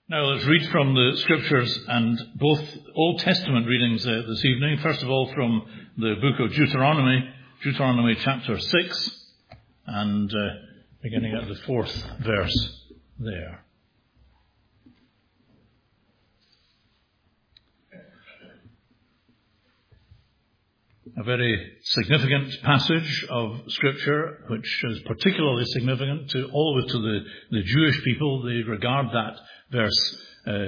Now let's read from the Scriptures, and both Old Testament readings this evening. First of all from the book of Deuteronomy chapter 6, and beginning at the 4th verse there. A very significant passage of Scripture, which is particularly significant always to the Jewish people. They regard that verse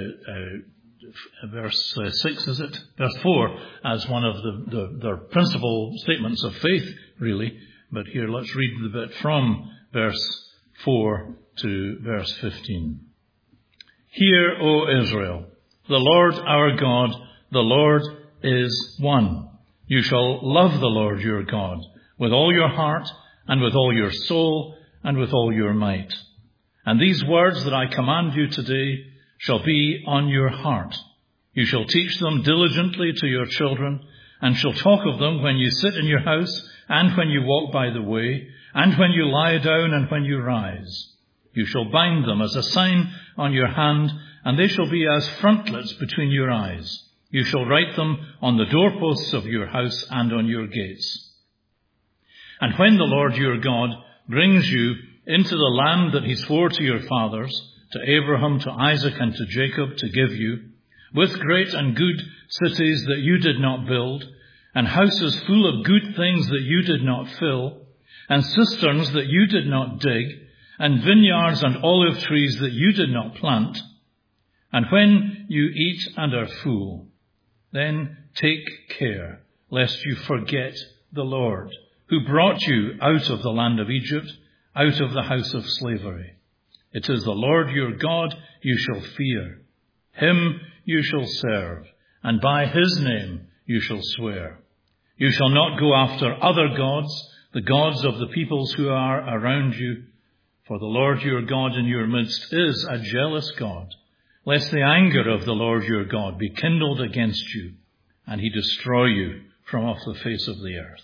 6, is it? Verse 4 as one of their principal statements of faith, really. But here, let's read the bit from verse 4 to verse 15. Hear, O Israel, the Lord our God, the Lord is one. You shall love the Lord your God with all your heart and with all your soul and with all your might. And these words that I command you today shall be on your heart. You shall teach them diligently to your children, and shall talk of them when you sit in your house, and when you walk by the way, and when you lie down, and when you rise. You shall bind them as a sign on your hand, and they shall be as frontlets between your eyes. You shall write them on the doorposts of your house and on your gates. And when the Lord your God brings you into the land that he swore to your fathers, to Abraham, to Isaac, and to Jacob, to give you, with great and good cities that you did not build, and houses full of good things that you did not fill, and cisterns that you did not dig, and vineyards and olive trees that you did not plant, and when you eat and are full, then take care lest you forget the Lord, who brought you out of the land of Egypt, out of the house of slavery. It is the Lord your God you shall fear. Him you shall serve, and by his name you shall swear. You shall not go after other gods, the gods of the peoples who are around you, for the Lord your God in your midst is a jealous God, lest the anger of the Lord your God be kindled against you, and he destroy you from off the face of the earth.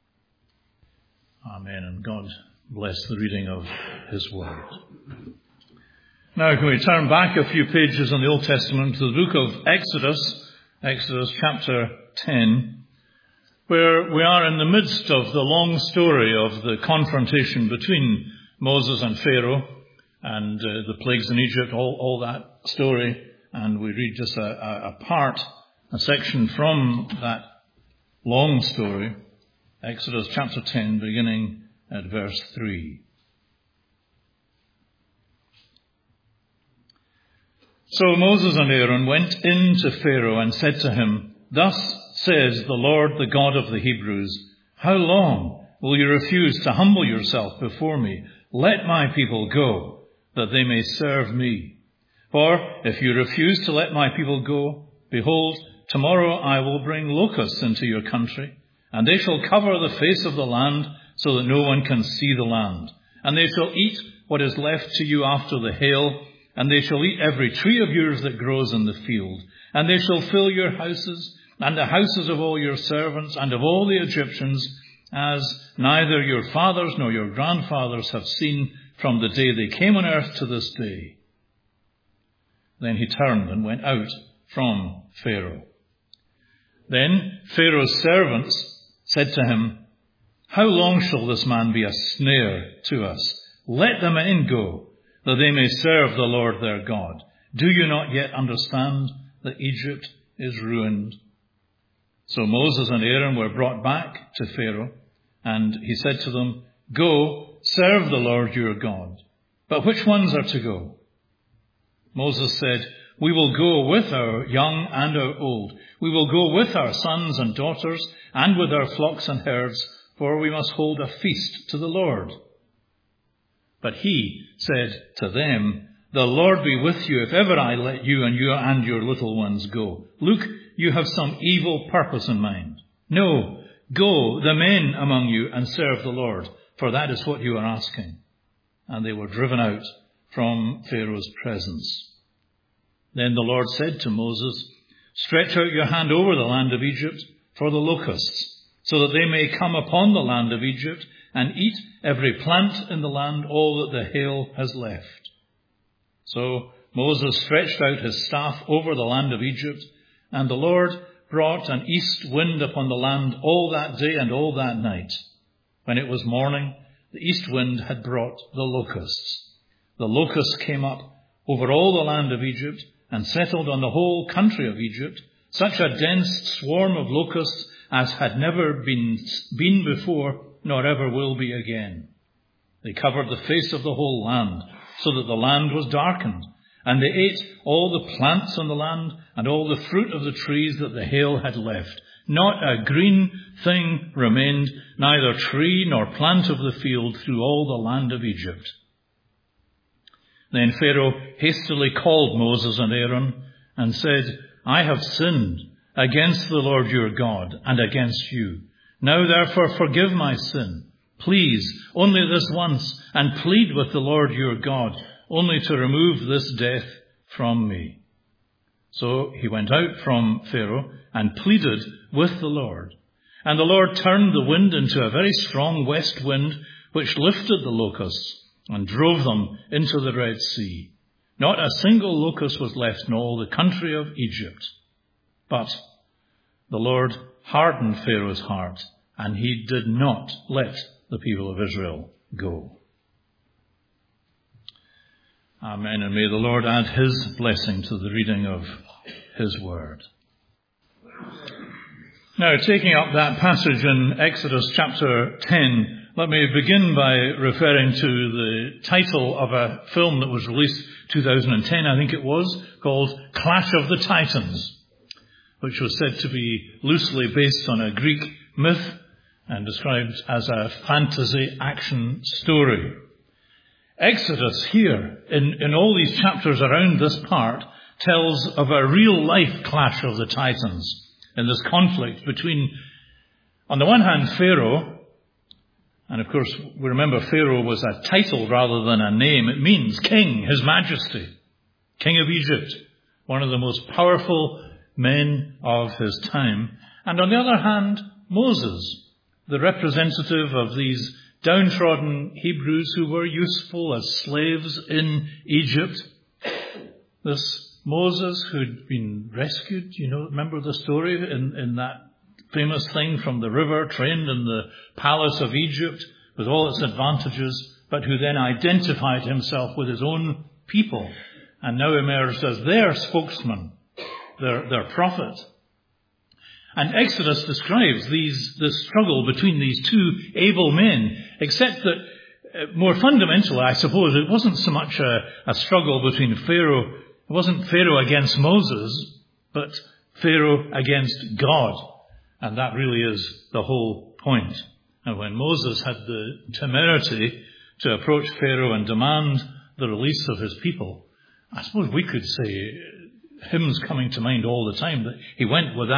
Amen, and God bless the reading of his word. Now, can we turn back a few pages in the Old Testament to the book of Exodus chapter 10, where we are in the midst of the long story of the confrontation between Moses and Pharaoh, and the plagues in Egypt, all that story. And we read just a section from that long story, Exodus chapter 10, beginning at verse 3. So Moses and Aaron went in to Pharaoh and said to him, Thus says the Lord, the God of the Hebrews, How long will you refuse to humble yourself before me? Let my people go, that they may serve me. For if you refuse to let my people go, behold, tomorrow I will bring locusts into your country, and they shall cover the face of the land, so that no one can see the land. And they shall eat what is left to you after the hail, and they shall eat every tree of yours that grows in the field. And they shall fill your houses, and the houses of all your servants, and of all the Egyptians, as neither your fathers nor your grandfathers have seen from the day they came on earth to this day. Then he turned and went out from Pharaoh. Then Pharaoh's servants said to him, How long shall this man be a snare to us? Let the men go, that they may serve the Lord their God. Do you not yet understand that Egypt is ruined? So Moses and Aaron were brought back to Pharaoh, and he said to them, Go, serve the Lord your God. But which ones are to go? Moses said, We will go with our young and our old. We will go with our sons and daughters, and with our flocks and herds, for we must hold a feast to the Lord. But he said to them, The Lord be with you if ever I let you and your little ones go. Look, you have some evil purpose in mind. No, go, the men among you, and serve the Lord, for that is what you are asking. And they were driven out from Pharaoh's presence. Then the Lord said to Moses, Stretch out your hand over the land of Egypt for the locusts, so that they may come upon the land of Egypt and eat every plant in the land, all that the hail has left. So Moses stretched out his staff over the land of Egypt, and the Lord brought an east wind upon the land all that day and all that night. When it was morning, the east wind had brought the locusts. The locusts came up over all the land of Egypt and settled on the whole country of Egypt, such a dense swarm of locusts as had never been before, nor ever will be again. They covered the face of the whole land, so that the land was darkened. And they ate all the plants on the land and all the fruit of the trees that the hail had left. Not a green thing remained, neither tree nor plant of the field through all the land of Egypt. Then Pharaoh hastily called Moses and Aaron and said, I have sinned against the Lord your God and against you. Now therefore forgive my sin. Please, only this once, and plead with the Lord your God, only to remove this death from me. So he went out from Pharaoh and pleaded with the Lord. And the Lord turned the wind into a very strong west wind, which lifted the locusts and drove them into the Red Sea. Not a single locust was left in all the country of Egypt. But the Lord hardened Pharaoh's heart, and he did not let the people of Israel go. Amen. And may the Lord add his blessing to the reading of his word. Now, taking up that passage in Exodus chapter 10, let me begin by referring to the title of a film that was released 2010, I think it was, called Clash of the Titans, which was said to be loosely based on a Greek myth and described as a fantasy action story. Exodus here, in all these chapters around this part, tells of a real-life clash of the Titans in this conflict between, on the one hand, Pharaoh, and of course, we remember Pharaoh was a title rather than a name. It means king, his majesty, king of Egypt, one of the most powerful men of his time. And on the other hand, Moses, the representative of these downtrodden Hebrews who were useful as slaves in Egypt. This Moses who'd been rescued, remember the story in that famous thing from the river, trained in the palace of Egypt with all its advantages, but who then identified himself with his own people and now emerged as their spokesman, their prophet. And Exodus describes this struggle between these two able men, except that more fundamentally, I suppose, it wasn't so much a struggle between Pharaoh. It wasn't Pharaoh against Moses, but Pharaoh against God. And that really is the whole point. And when Moses had the temerity to approach Pharaoh and demand the release of his people, I suppose we could say, hymns coming to mind all the time, that he went with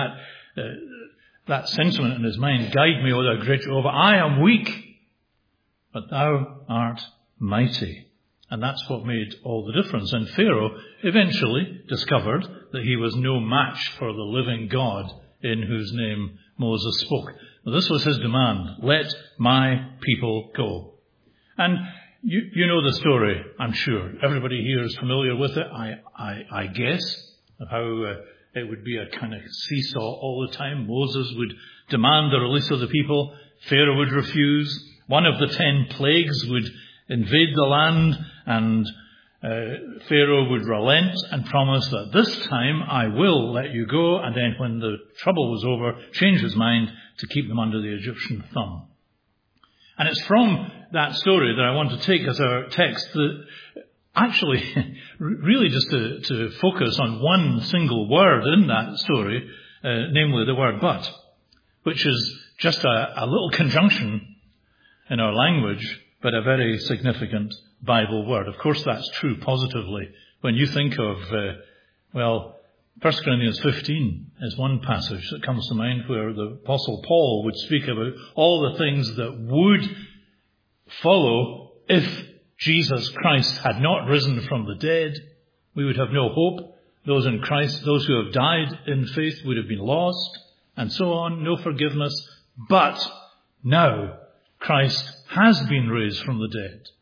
that sentiment in his mind, guide me, O thou great Jehovah. I am weak, but thou art mighty. And that's what made all the difference. And Pharaoh eventually discovered that he was no match for the living God in whose name Moses spoke. Now, this was his demand. Let my people go. And you know the story, I'm sure. Everybody here is familiar with it, I guess, of how it would be a kind of seesaw all the time. Moses would demand the release of the people. Pharaoh would refuse. One of the 10 plagues would invade the land, and Pharaoh would relent and promise that this time I will let you go, and then when the trouble was over, change his mind to keep them under the Egyptian thumb. And it's from that story that I want to take as our text that actually, really just to focus on one single word in that story, namely the word but, which is just a little conjunction in our language, but a very significant Bible word. Of course, that's true positively. When you think of, 1 Corinthians 15 is one passage that comes to mind where the Apostle Paul would speak about all the things that would follow if Jesus Christ had not risen from the dead. We would have no hope. Those in Christ, those who have died in faith would have been lost, and so on, no forgiveness. But now Christ has been raised from the dead,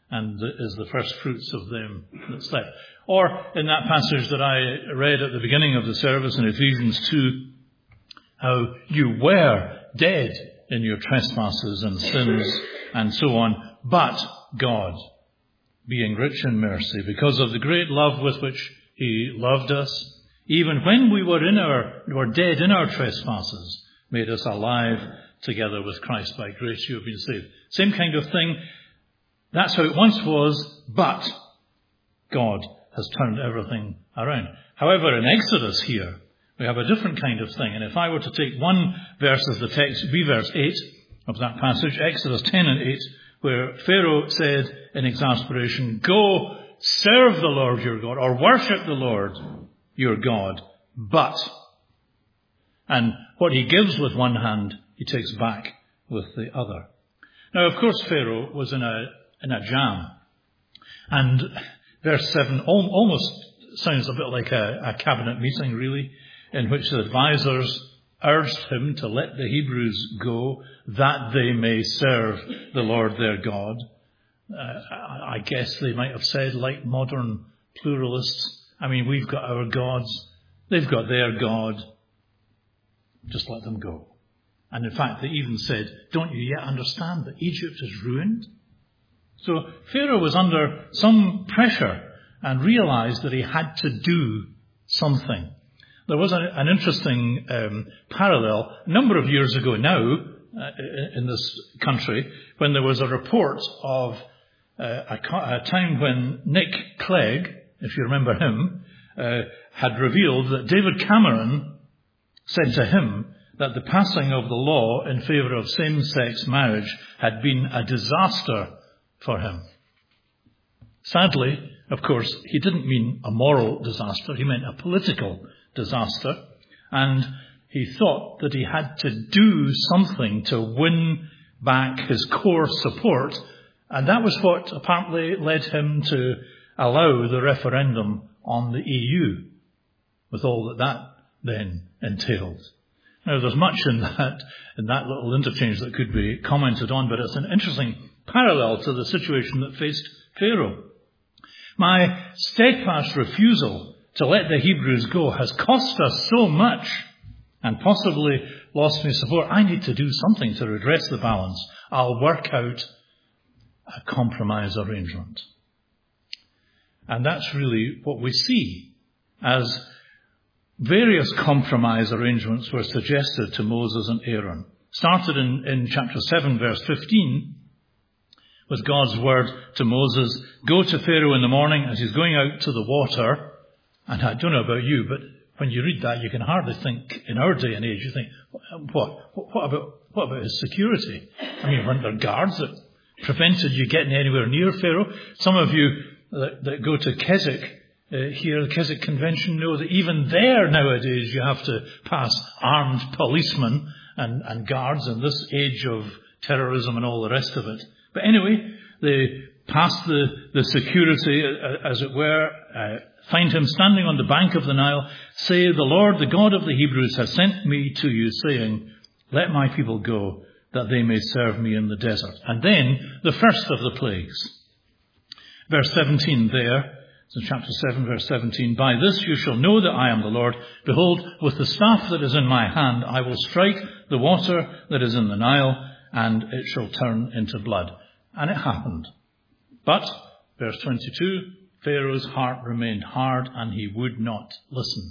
and is the first fruits of them that slept. Or in that passage that I read at the beginning of the service in Ephesians 2, how you were dead in your trespasses and sins and so on, but God, being rich in mercy, because of the great love with which he loved us, even when we were dead in our trespasses, made us alive together with Christ. By grace you have been saved. Same kind of thing. That's how it once was, but God has turned everything around. However, in Exodus here, we have a different kind of thing. And if I were to take one verse as the text, it would be verse 8 of that passage, Exodus 10 and 8, where Pharaoh said in exasperation, "Go serve the Lord your God," or worship the Lord your God, but. And what he gives with one hand, he takes back with the other. Now, of course, Pharaoh was in a jam. And verse 7 almost sounds a bit like a cabinet meeting, really, in which the advisors urged him to let the Hebrews go that they may serve the Lord their God. I guess they might have said, like modern pluralists, I mean, we've got our gods, they've got their God, just let them go. And in fact, they even said, don't you yet understand that Egypt is ruined? So Pharaoh was under some pressure and realized that he had to do something. There was an interesting parallel a number of years ago now in this country when there was a report of a time when Nick Clegg, if you remember him, had revealed that David Cameron said to him that the passing of the law in favour of same-sex marriage had been a disaster for him. Sadly, of course, he didn't mean a moral disaster, he meant a political disaster, and he thought that he had to do something to win back his core support, and that was what apparently led him to allow the referendum on the EU, with all that then entailed. Now, there's much in that little interchange that could be commented on, but it's an interesting parallel to the situation that faced Pharaoh. My steadfast refusal to let the Hebrews go has cost us so much and possibly lost me support. I need to do something to redress the balance. I'll work out a compromise arrangement. And that's really what we see as various compromise arrangements were suggested to Moses and Aaron. Started in chapter 7, verse 15, with God's word to Moses, "Go to Pharaoh in the morning as he's going out to the water." And I don't know about you, but when you read that, you can hardly think, in our day and age, you think, what about his security? I mean, weren't there guards that prevented you getting anywhere near Pharaoh? Some of you that go to Keswick, here, the Keswick Convention, know that even there nowadays you have to pass armed policemen and guards in this age of terrorism and all the rest of it. But anyway, they pass the security, as it were, find him standing on the bank of the Nile, say, "The Lord, the God of the Hebrews, has sent me to you, saying, let my people go, that they may serve me in the desert." And then the first of the plagues. Verse 17 there, so chapter 7, verse 17, "By this you shall know that I am the Lord. Behold, with the staff that is in my hand, I will strike the water that is in the Nile, and it shall turn into blood." And it happened. But, verse 22, Pharaoh's heart remained hard, and he would not listen.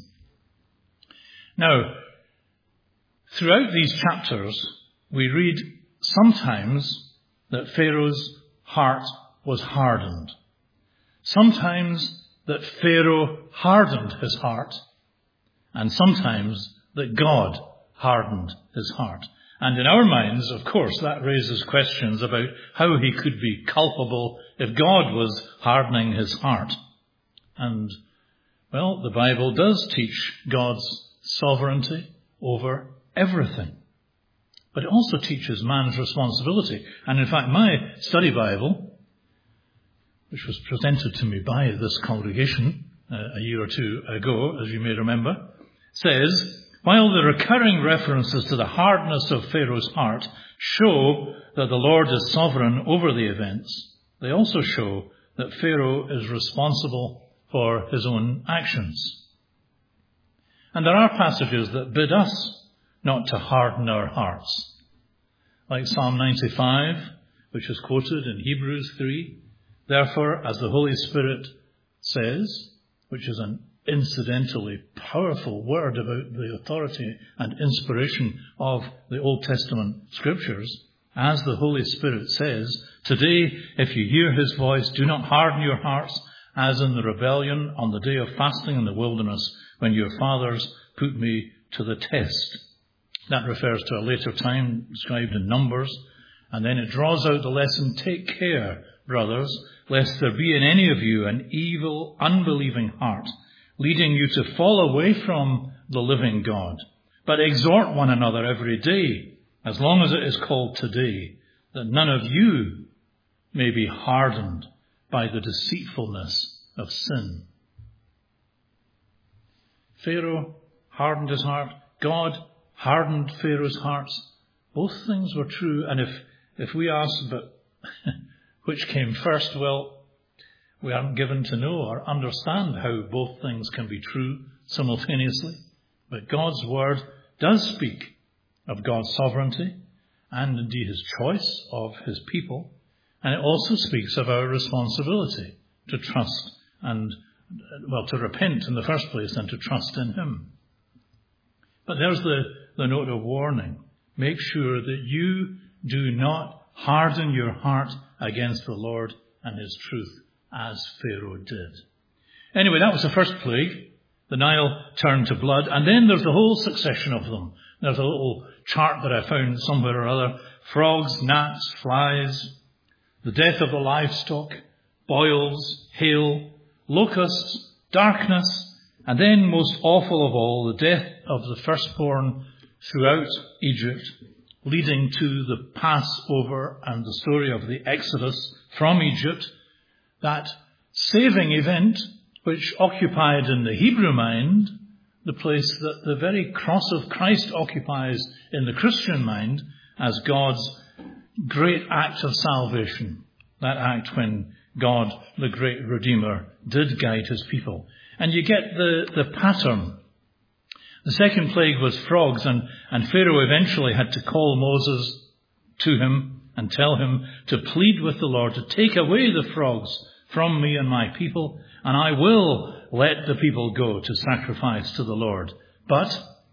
Now, throughout these chapters, we read sometimes that Pharaoh's heart was hardened. Sometimes that Pharaoh hardened his heart, and sometimes that God hardened his heart. And in our minds, of course, that raises questions about how he could be culpable if God was hardening his heart. And, well, the Bible does teach God's sovereignty over everything. But it also teaches man's responsibility. And in fact, my study Bible, which was presented to me by this congregation a year or two ago, as you may remember, says, while the recurring references to the hardness of Pharaoh's heart show that the Lord is sovereign over the events, they also show that Pharaoh is responsible for his own actions. And there are passages that bid us not to harden our hearts. Like Psalm 95, which is quoted in Hebrews 3. Therefore, as the Holy Spirit says, which is an incidentally powerful word about the authority and inspiration of the Old Testament scriptures, as the Holy Spirit says, today, if you hear his voice, do not harden your hearts as in the rebellion on the day of fasting in the wilderness when your fathers put me to the test. That refers to a later time described in Numbers. And then it draws out the lesson, take care, brothers, lest there be in any of you an evil, unbelieving heart, leading you to fall away from the living God. But exhort one another every day, as long as it is called today, that none of you may be hardened by the deceitfulness of sin. Pharaoh hardened his heart. God hardened Pharaoh's hearts. Both things were true. And if we ask, but which came first, well, we aren't given to know or understand how both things can be true simultaneously. But God's word does speak of God's sovereignty and indeed his choice of his people. And it also speaks of our responsibility to trust and, well, to repent in the first place and to trust in him. But there's the note of warning. Make sure that you do not harden your heart against the Lord and his truth, as Pharaoh did. Anyway, that was the first plague. The Nile turned to blood, and then there's the whole succession of them. There's a little chart that I found somewhere or other. Frogs, gnats, flies, the death of the livestock, boils, hail, locusts, darkness, and then, most awful of all, the death of the firstborn throughout Egypt, leading to the Passover and the story of the Exodus from Egypt, that saving event which occupied in the Hebrew mind the place that the very cross of Christ occupies in the Christian mind as God's great act of salvation. That act when God, the great Redeemer, did guide his people. And you get the pattern. The second plague was frogs, and Pharaoh eventually had to call Moses to him and tell him to plead with the Lord to take away the frogs from me and my people, and I will let the people go to sacrifice to the Lord. But,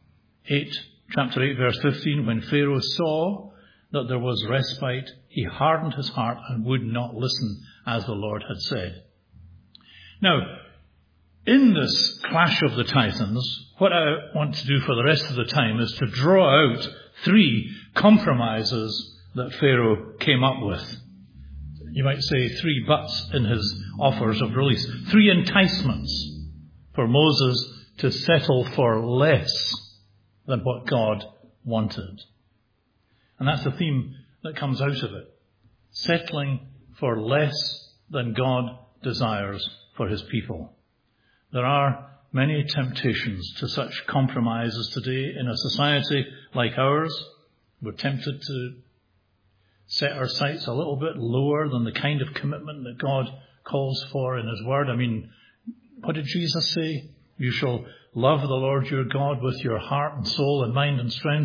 chapter 8, verse 15, when Pharaoh saw that there was respite, he hardened his heart and would not listen as the Lord had said. Now, in this clash of the Titans, what I want to do for the rest of the time is to draw out 3 compromises that Pharaoh came up with. You might say 3 buts in his offers of release. 3 enticements for Moses to settle for less than what God wanted. And that's the theme that comes out of it. Settling for less than God desires for his people. There are many temptations to such compromises today in a society like ours. We're tempted to set our sights a little bit lower than the kind of commitment that God calls for in his word. I mean, what did Jesus say? You shall love the Lord your God with your heart and soul and mind and strength.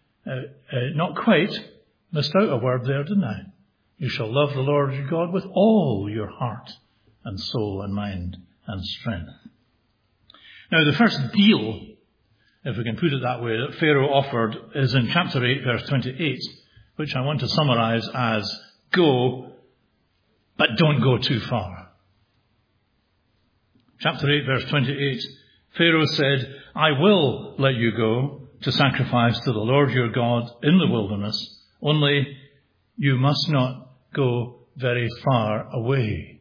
Not quite. Missed out a word there, didn't I? You shall love the Lord your God with all your heart and soul and mind and strength. Now, the first deal, if we can put it that way, that Pharaoh offered is in chapter 8, verse 28, which I want to summarize as go, but don't go too far. Chapter 8, verse 28, Pharaoh said, I will let you go to sacrifice to the Lord your God in the wilderness, only you must not go very far away.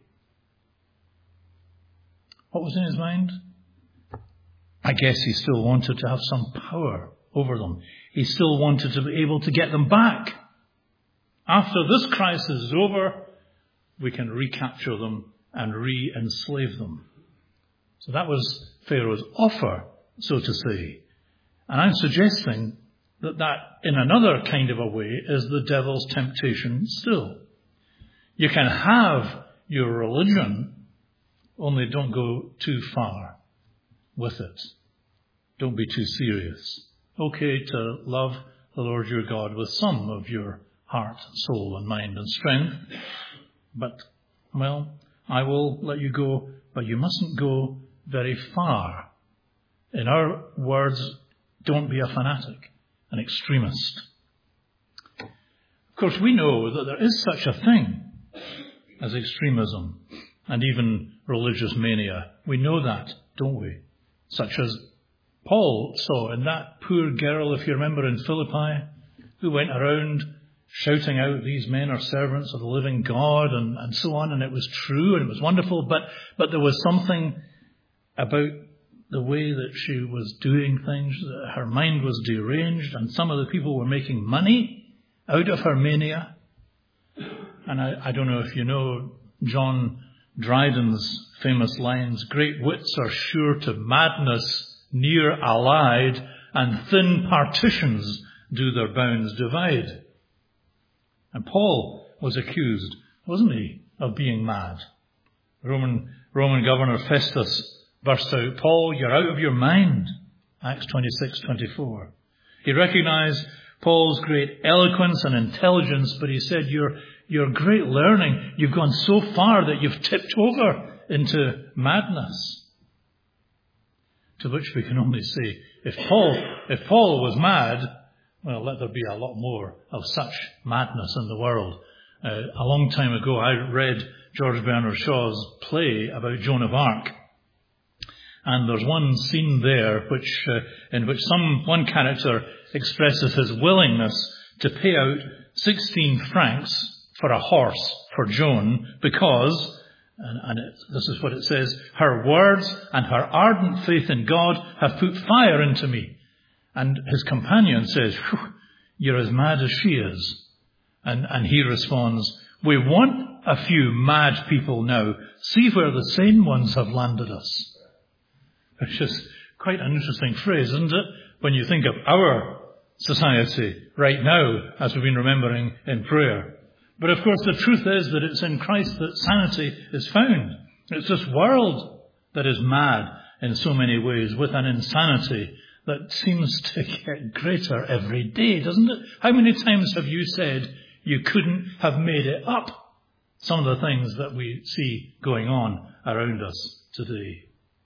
What was in his mind? I guess he still wanted to have some power over them. He still wanted to be able to get them back. After this crisis is over, we can recapture them and re-enslave them. So that was Pharaoh's offer, so to say. And I'm suggesting that in another kind of a way is the devil's temptation still. You can have your religion, only don't go too far with it. Don't be too serious. Okay to love the Lord your God with some of your heart, soul and mind and strength. But, well, I will let you go, but you mustn't go very far. In our words, don't be a fanatic, an extremist. Of course, we know that there is such a thing as extremism and even religious mania. We know that, don't we? Such as Paul saw in that poor girl, if you remember, in Philippi, who went around shouting out, these men are servants of the living God, and so on, and it was true and it was wonderful, but there was something about the way that she was doing things, her mind was deranged, and some of the people were making money out of her mania. And I don't know if you know John Dryden's famous lines, great wits are sure to madness near allied, and thin partitions do their bounds divide. And Paul was accused, wasn't he, of being mad. Roman governor Festus burst out, Paul, you're out of your mind. Acts 26:24. He recognized Paul's great eloquence and intelligence, but he said, your great learning, you've gone so far that you've tipped over into madness. To which we can only say, if Paul was mad, well, let there be a lot more of such madness in the world. A long time ago, I read George Bernard Shaw's play about Joan of Arc. And there's one scene there in which one character expresses his willingness to pay out 16 francs for a horse for Joan because, this is what it says, her words and her ardent faith in God have put fire into me. And his companion says, you're as mad as she is. And he responds, we want a few mad people now. See where the sane ones have landed us. It's just quite an interesting phrase, isn't it? When you think of our society right now, as we've been remembering in prayer. But of course, the truth is that it's in Christ that sanity is found. It's this world that is mad in so many ways, with an insanity that seems to get greater every day, doesn't it? How many times have you said you couldn't have made it up? Some of the things that we see going on around us today.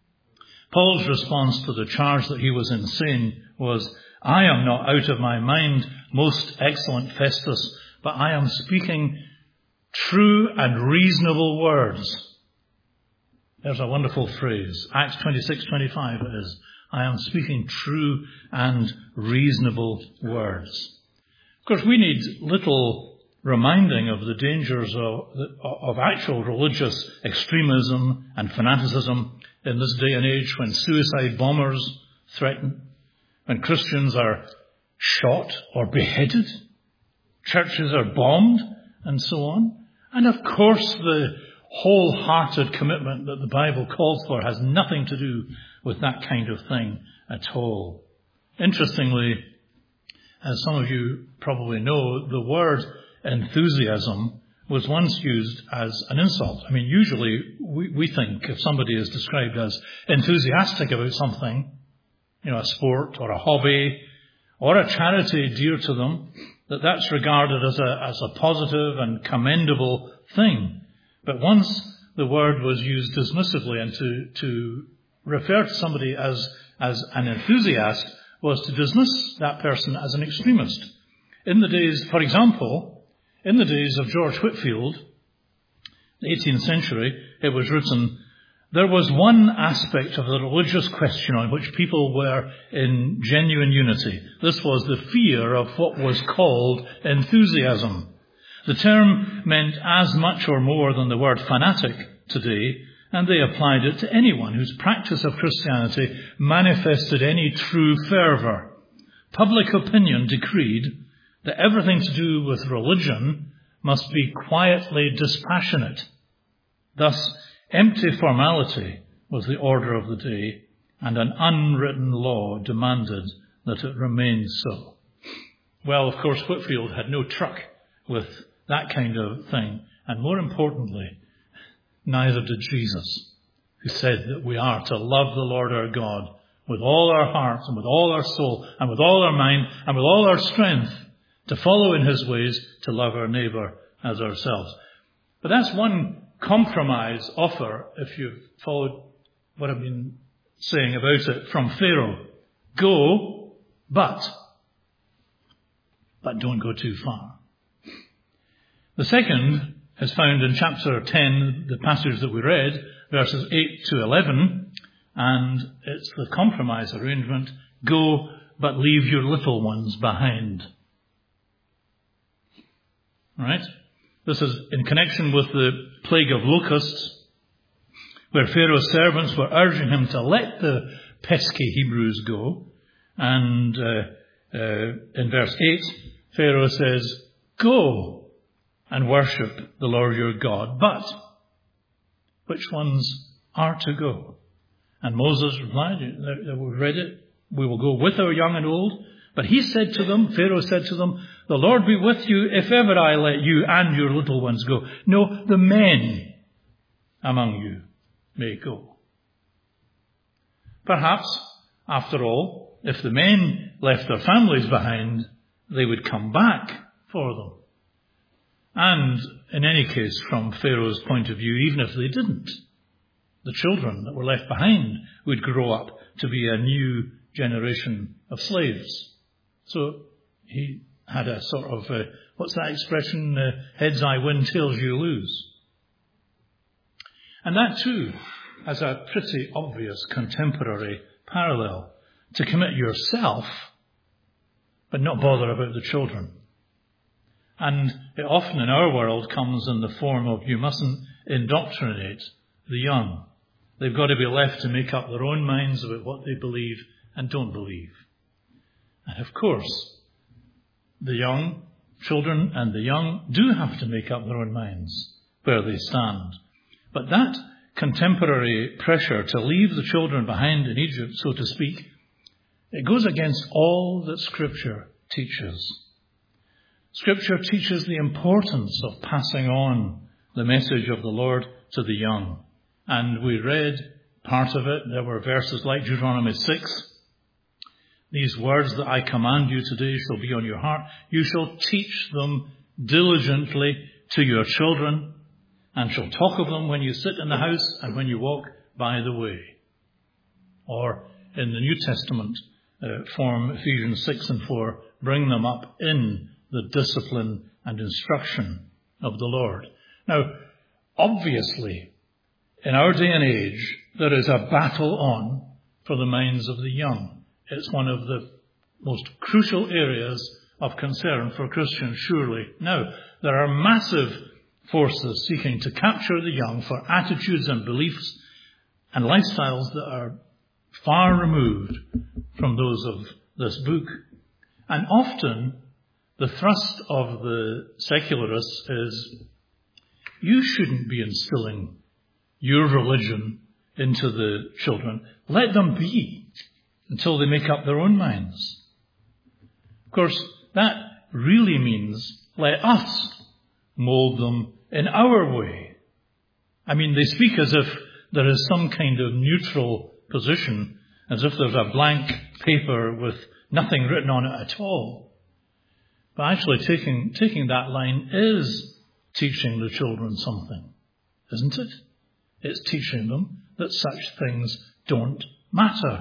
Paul's response to the charge that he was insane was, I am not out of my mind, most excellent Festus, but I am speaking true and reasonable words. There's a wonderful phrase. Acts 26:25 it is. I am speaking true and reasonable words. Of course, we need little reminding of the dangers of actual religious extremism and fanaticism in this day and age when suicide bombers threaten, when Christians are shot or beheaded, churches are bombed, and so on. And of course, the wholehearted commitment that the Bible calls for has nothing to do with that kind of thing at all. Interestingly, as some of you probably know, the word enthusiasm was once used as an insult. I mean, usually we think if somebody is described as enthusiastic about something, a sport or a hobby or a charity dear to them, that's regarded as a positive and commendable thing. But once the word was used dismissively, and to refer to somebody as an enthusiast was to dismiss that person as an extremist. In the days, for example, in the days of George Whitefield, the 18th century, it was written, there was one aspect of the religious question on which people were in genuine unity. This was the fear of what was called enthusiasm. The term meant as much or more than the word fanatic today, and they applied it to anyone whose practice of Christianity manifested any true fervour. Public opinion decreed that everything to do with religion must be quietly dispassionate. Thus, empty formality was the order of the day, and an unwritten law demanded that it remain so. Well, of course, Whitefield had no truck with that kind of thing, And more importantly, neither did Jesus, who said that we are to love the Lord our God with all our heart and with all our soul and with all our mind and with all our strength, to follow in his ways, to love our neighbour as ourselves. But that's one compromise offer, if you've followed what I've been saying about it, from Pharaoh. Go, but don't go too far. The second is found in chapter 10, the passage that we read, verses 8 to 11, and it's the compromise arrangement. Go, but leave your little ones behind. Right? This is in connection with the plague of locusts, where Pharaoh's servants were urging him to let the pesky Hebrews go. And in verse 8, Pharaoh says, go and worship the Lord your God, but which ones are to go? And Moses replied, we read it, we will go with our young and old. But he said to them, Pharaoh said to them, the Lord be with you if ever I let you and your little ones go. No, the men among you may go. Perhaps, after all, if the men left their families behind, they would come back for them. And in any case, from Pharaoh's point of view, even if they didn't, the children that were left behind would grow up to be a new generation of slaves. So he had a sort of, what's that expression? Heads I win, tails you lose. And that too has a pretty obvious contemporary parallel. To commit yourself, but not bother about the children. And it often in our world comes in the form of you mustn't indoctrinate the young. They've got to be left to make up their own minds about what they believe and don't believe. And of course, the young, children and the young do have to make up their own minds where they stand. But that contemporary pressure to leave the children behind in Egypt, so to speak, it goes against all that Scripture teaches. Scripture teaches the importance of passing on the message of the Lord to the young. And we read part of it. There were verses like Deuteronomy 6. These words that I command you today shall be on your heart. You shall teach them diligently to your children, and shall talk of them when you sit in the house and when you walk by the way. Or in the New Testament form, Ephesians 6 and 4, bring them up in the discipline and instruction of the Lord. Now, obviously, in our day and age, there is a battle on for the minds of the young. It's one of the most crucial areas of concern for Christians, surely. Now, there are massive forces seeking to capture the young for attitudes and beliefs and lifestyles that are far removed from those of this book. And often, the thrust of the secularists is, you shouldn't be instilling your religion into the children. Let them be until they make up their own minds. Of course, that really means let us mold them in our way. I mean, they speak as if there is some kind of neutral position, as if there's a blank paper with nothing written on it at all. But actually taking that line is teaching the children something, isn't it? It's teaching them that such things don't matter.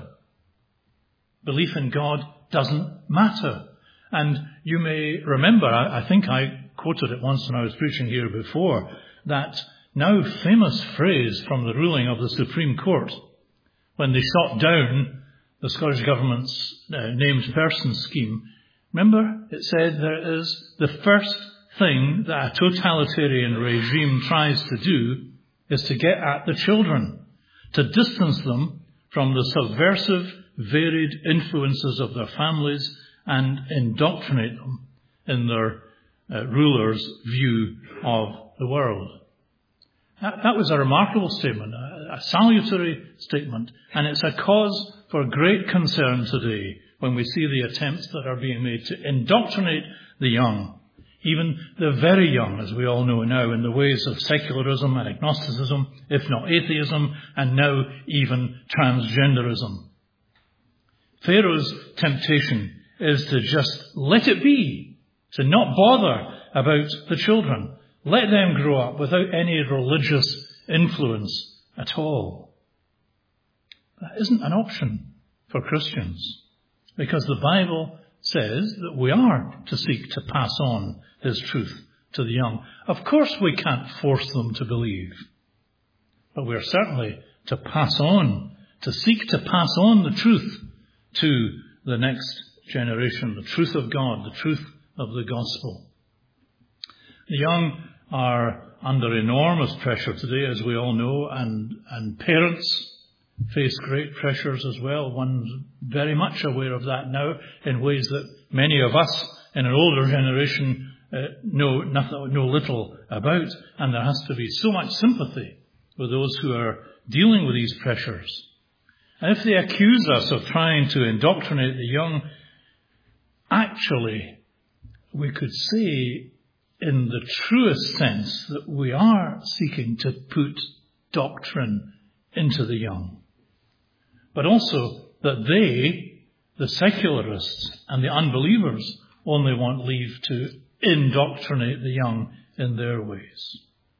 Belief in God doesn't matter. And you may remember, I think I quoted it once when I was preaching here before, that now famous phrase from the ruling of the Supreme Court, when they shot down the Scottish Government's named person scheme. Remember, it said there is the first thing that a totalitarian regime tries to do is to get at the children, to distance them from the subversive, varied influences of their families and indoctrinate them in their rulers' view of the world. That was a remarkable statement, a salutary statement, and it's a cause for great concern today when we see the attempts that are being made to indoctrinate the young. even the very young, as we all know now, in the ways of secularism and agnosticism, if not atheism, and now even transgenderism. Pharaoh's temptation is to just let it be, to not bother about the children. Let them grow up without any religious influence at all. That isn't an option for Christians, because the Bible says that we are to seek to pass on his truth to the young. Of course we can't force them to believe, but we're certainly to pass on, to seek to pass on the truth to the next generation, the truth of God, the truth of the gospel. The young are under enormous pressure today, as we all know, and parents face great pressures as well. One's very much aware of that now in ways that many of us in an older generation know little about, and there has to be so much sympathy with those who are dealing with these pressures. And if they accuse us of trying to indoctrinate the young, actually, we could say in the truest sense that we are seeking to put doctrine into the young. But also that they, the secularists and the unbelievers, only want leave to indoctrinate the young in their ways.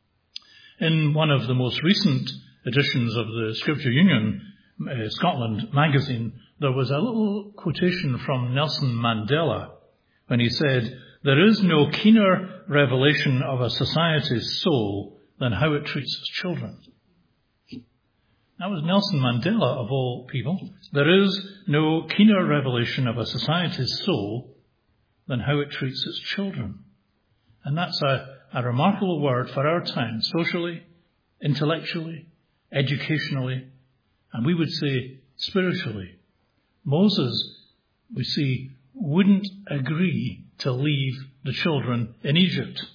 In one of the most recent editions of the Scripture Union Scotland magazine, there was a little quotation from Nelson Mandela when he said, "There is no keener revelation of a society's soul than how it treats its children." That was Nelson Mandela, of all people. There is no keener revelation of a society's soul than how it treats its children. And that's a remarkable word for our time, socially, intellectually, educationally, and we would say spiritually. Moses, we see, wouldn't agree to leave the children in Egypt.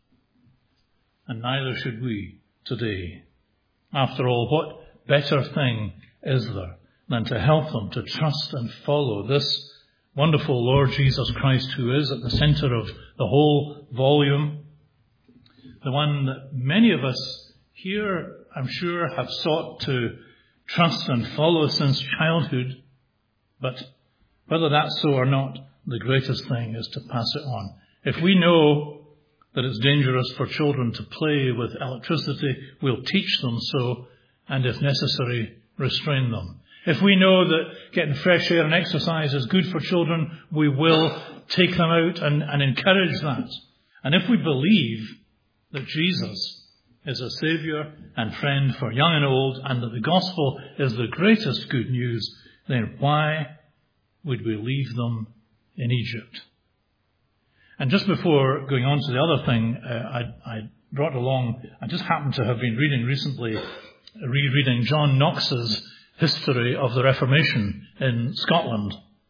And neither should we today. After all, what better thing is there than to help them to trust and follow this wonderful Lord Jesus Christ, who is at the center of the whole volume, the one that many of us here, I'm sure, have sought to trust and follow since childhood, but whether that's so or not, the greatest thing is to pass it on. If we know that it's dangerous for children to play with electricity, we'll teach them so, and if necessary, restrain them. If we know that getting fresh air and exercise is good for children, we will take them out and encourage that. And if we believe that Jesus is a saviour and friend for young and old, and that the gospel is the greatest good news, then why would we leave them in Egypt? And just before going on to the other thing, I brought along, I just happened to have been rereading John Knox's history of the Reformation in Scotland.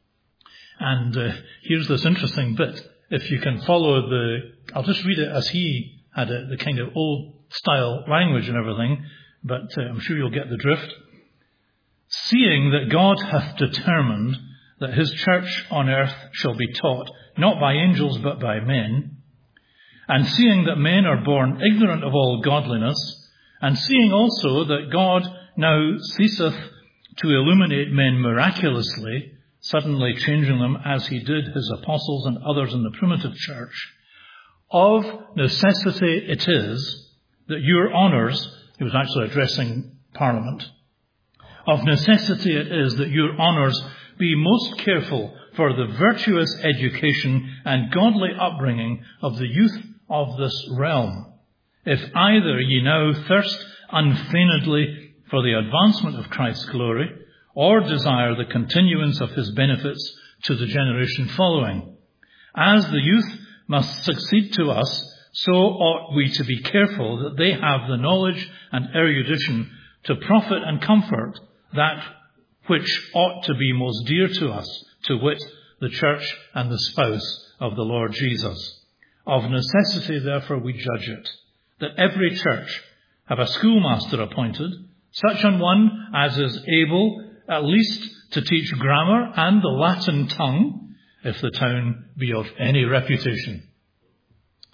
And here's this interesting bit. If you can follow I'll just read it as he had it, the kind of old style language and everything, but I'm sure you'll get the drift. "Seeing that God hath determined that his church on earth shall be taught, not by angels but by men, and seeing that men are born ignorant of all godliness, and seeing also that God now ceaseth to illuminate men miraculously, suddenly changing them as he did his apostles and others in the primitive church, of necessity it is that your honours," he was actually addressing Parliament, "of necessity it is that your honours be most careful for the virtuous education and godly upbringing of the youth of this realm. If either ye now thirst unfeignedly for the advancement of Christ's glory, or desire the continuance of his benefits to the generation following. As the youth must succeed to us, so ought we to be careful that they have the knowledge and erudition to profit and comfort that which ought to be most dear to us, to wit, the church and the spouse of the Lord Jesus. Of necessity, therefore, we judge it, that every church have a schoolmaster appointed, such an one as is able at least to teach grammar and the Latin tongue, if the town be of any reputation."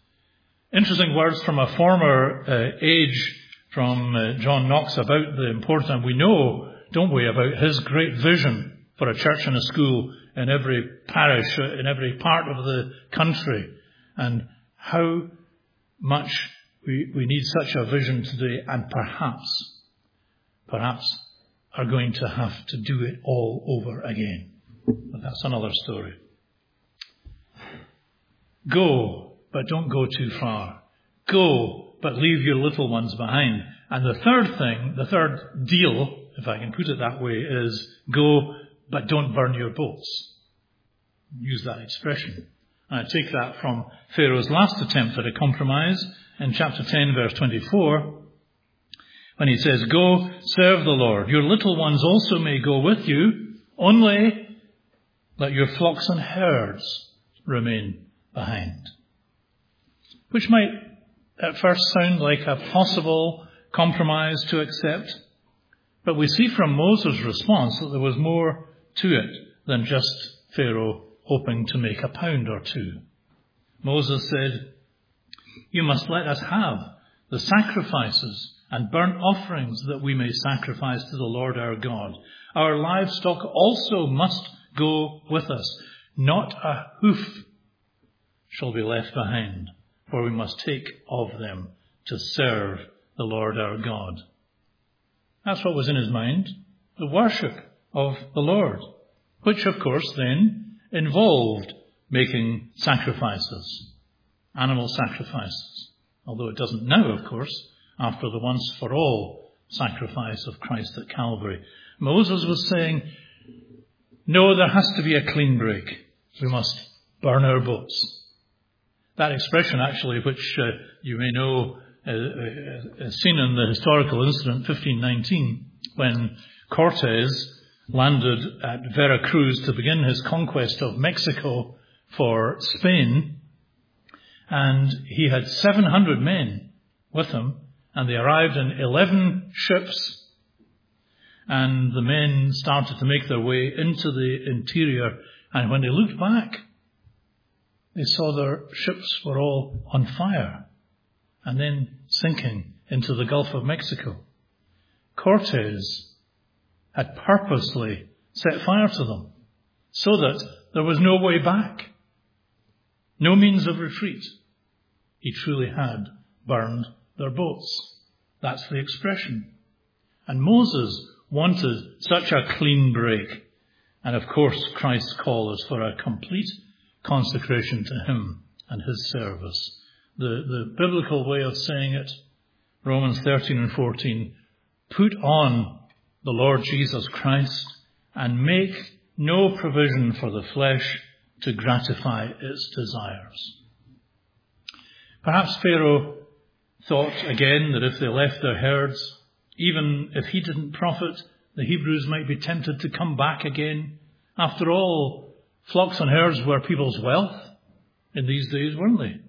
Interesting words from a former age from John Knox about the importance, and we know, don't we, about his great vision for a church and a school in every parish, in every part of the country, and how much we need such a vision today, and perhaps are going to have to do it all over again. But that's another story. Go, but don't go too far. Go, but leave your little ones behind. And the third deal, if I can put it that way, is go, but don't burn your boats. Use that expression. And I take that from Pharaoh's last attempt at a compromise in chapter 10, verse 24, when he says, go, serve the Lord. Your little ones also may go with you, only let your flocks and herds remain behind. Which might at first sound like a possible compromise to accept, but we see from Moses' response that there was more to it than just Pharaoh hoping to make £1 or 2. Moses said, you must let us have the sacrifices and burnt offerings that we may sacrifice to the Lord our God. Our livestock also must go with us. Not a hoof shall be left behind, for we must take of them to serve the Lord our God. That's what was in his mind, the worship of the Lord, which of course then involved making sacrifices, animal sacrifices, although it doesn't now, of course, after the once-for-all sacrifice of Christ at Calvary. Moses was saying, no, there has to be a clean break. We must burn our boats. That expression, actually, which you may know is seen in the historical incident 1519, when Cortes landed at Veracruz to begin his conquest of Mexico for Spain, and he had 700 men with him, and they arrived in 11 ships, and the men started to make their way into the interior, and when they looked back, they saw their ships were all on fire and then sinking into the Gulf of Mexico. Cortes had purposely set fire to them so that there was no way back, no means of retreat. He truly had burned their boats. That's the expression. And Moses wanted such a clean break. And of course, Christ's call is for a complete consecration to him and his service. The biblical way of saying it, Romans 13 and 14, put on the Lord Jesus Christ and make no provision for the flesh to gratify its desires. Perhaps Pharaoh thought again that if they left their herds, even if he didn't profit, the Hebrews might be tempted to come back again. After all, flocks and herds were people's wealth in these days, weren't they?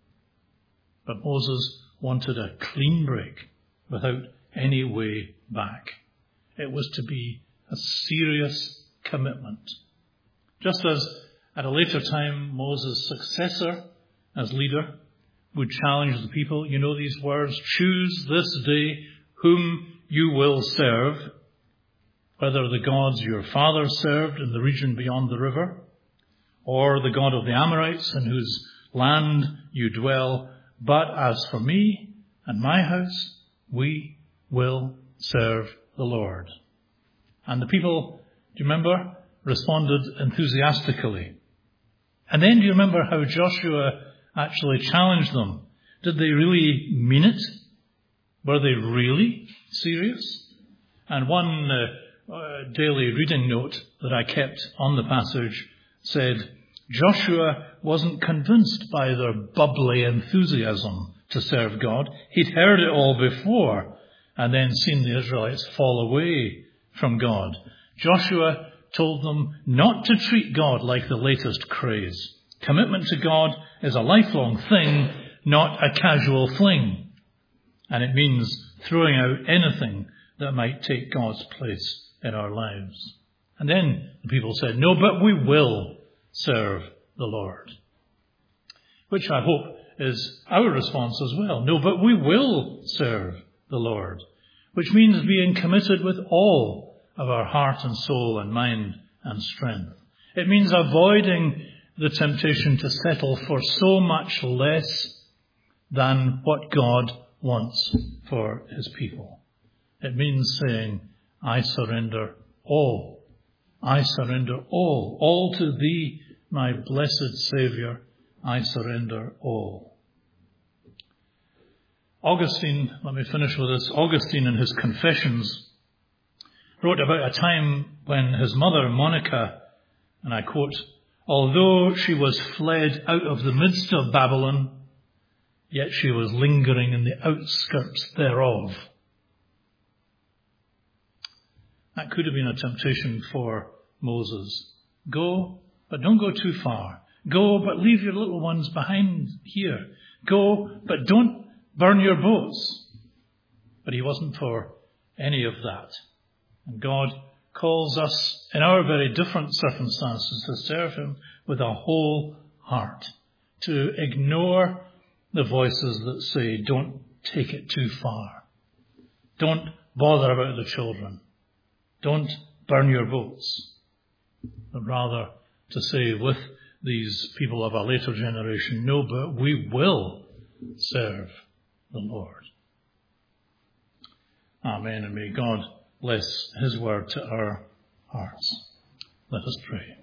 But Moses wanted a clean break without any way back. It was to be a serious commitment. Just as at a later time Moses' successor as leader would challenge the people, you know these words, choose this day whom you will serve, whether the gods your father served in the region beyond the river, or the God of the Amorites in whose land you dwell. But as for me and my house, we will serve the Lord. And the people, do you remember, responded enthusiastically. And then do you remember how Joshua actually challenged them? Did they really mean it? Were they really serious? And one daily reading note that I kept on the passage said, Joshua wasn't convinced by their bubbly enthusiasm to serve God. He'd heard it all before and then seen the Israelites fall away from God. Joshua told them not to treat God like the latest craze. Commitment to God is a lifelong thing, not a casual fling. And it means throwing out anything that might take God's place in our lives. And then the people said, no, but we will serve the Lord. Which I hope is our response as well. No, but we will serve the Lord, which means being committed with all of our heart and soul and mind and strength. It means avoiding the temptation to settle for so much less than what God wants for his people. It means saying, I surrender all. I surrender all. All to thee, my blessed Saviour, I surrender all. Augustine, let me finish with this. Augustine in his Confessions wrote about a time when his mother, Monica, and I quote, although she was fled out of the midst of Babylon, yet she was lingering in the outskirts thereof. That could have been a temptation for Moses. Go, but don't go too far. Go, but leave your little ones behind here. Go, but don't burn your boats. But he wasn't for any of that. And God calls us in our very different circumstances to serve him with a whole heart, to ignore the voices that say, don't take it too far. Don't bother about the children. Don't burn your boats. But rather to say with these people of a later generation, no, but we will serve the Lord. Amen. And may God bless his word to our hearts. Let us pray.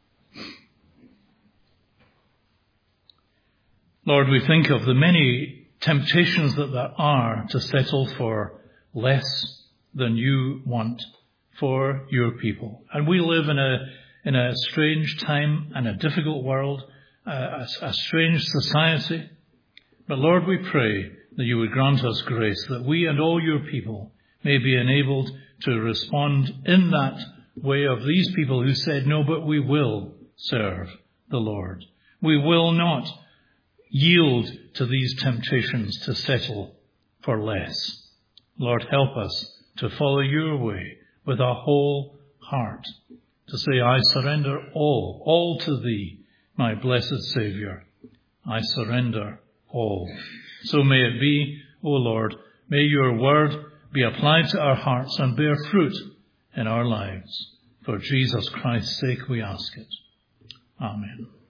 Lord, we think of the many temptations that there are to settle for less than you want for your people. And we live in a strange time and a difficult world, a strange society. But Lord, we pray that you would grant us grace, that we and all your people may be enabled to respond in that way of these people who said, no, but we will serve the Lord. We will not yield to these temptations to settle for less. Lord, help us to follow your way with a whole heart, to say, I surrender all to thee, my blessed Saviour. I surrender all. So may it be, O Lord, may your word be applied to our hearts and bear fruit in our lives. For Jesus Christ's sake we ask it. Amen.